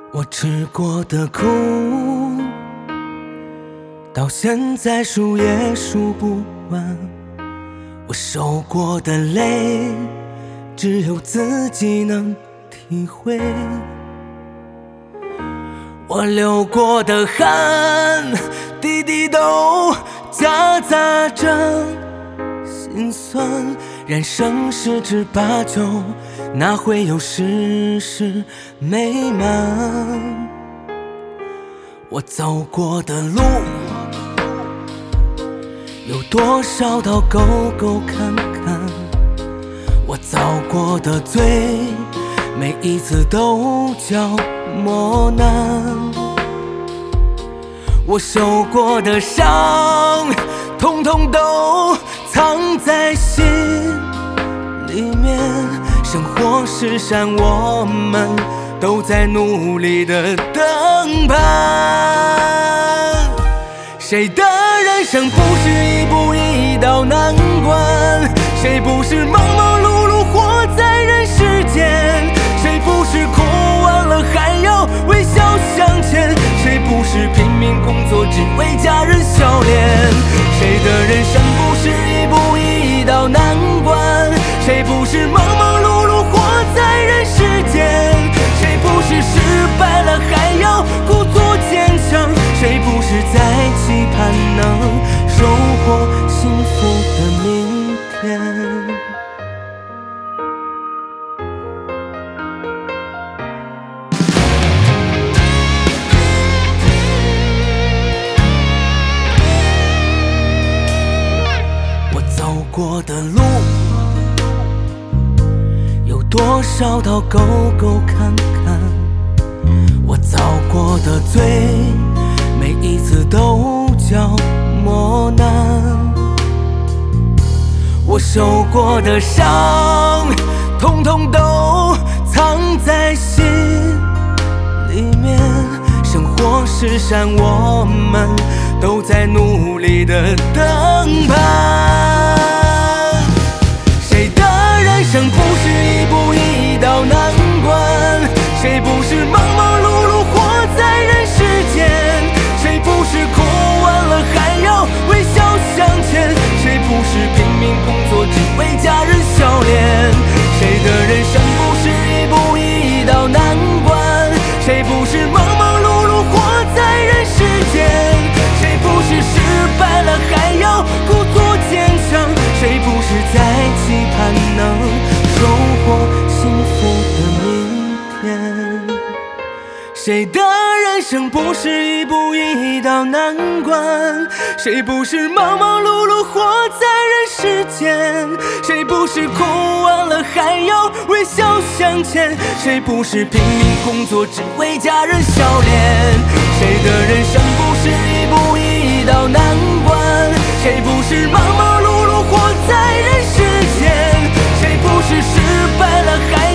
我吃过的苦，到现在数也数不完；我受过的累，只有自己能体会；我流过的汗，滴滴都夹杂着心酸。人生十之八九，哪会有事事美满？我走过的路，有多少道沟沟坎坎？我遭过的罪，每一次都叫磨难。我受过的伤，统统都藏在心里面。生活是山，我们都在努力的登攀。谁的人生不是一步一道难关？谁不是忙忙碌碌活在人世间？谁不是哭完了还要微笑向前？谁不是拼命工作只为家人笑脸？谁的人生不是一步一道难关？谁不是忙忙碌碌活在人世间？谁不是失败了还要故作坚强？谁不是在期盼能收获幸福的明天？我走过的路，有多少道沟沟坎坎？我遭过的罪，每一次都叫磨难。我受过的伤，统统都藏在心里面。生活是山，我们都在努力的登攀。谁的人生不是一步一道难关？谁不是忙忙碌碌活在人世间？谁不是哭完了还要微笑向前？谁不是拼命工作只为家人笑脸？谁的人生不是一步一道难关？谁不是忙忙碌碌活在人世间？谁不是失败了还要故作坚强？谁不是在期盼能收获幸福的明天？谁的人生不是一步一道难关？谁不是忙忙碌碌活在人世间？谁不是哭完了还要微笑向前？谁不是拼命工作只为家人笑脸？谁的人生不是一步一道难关？谁不是忙忙碌碌活在人世间？谁不是失败了还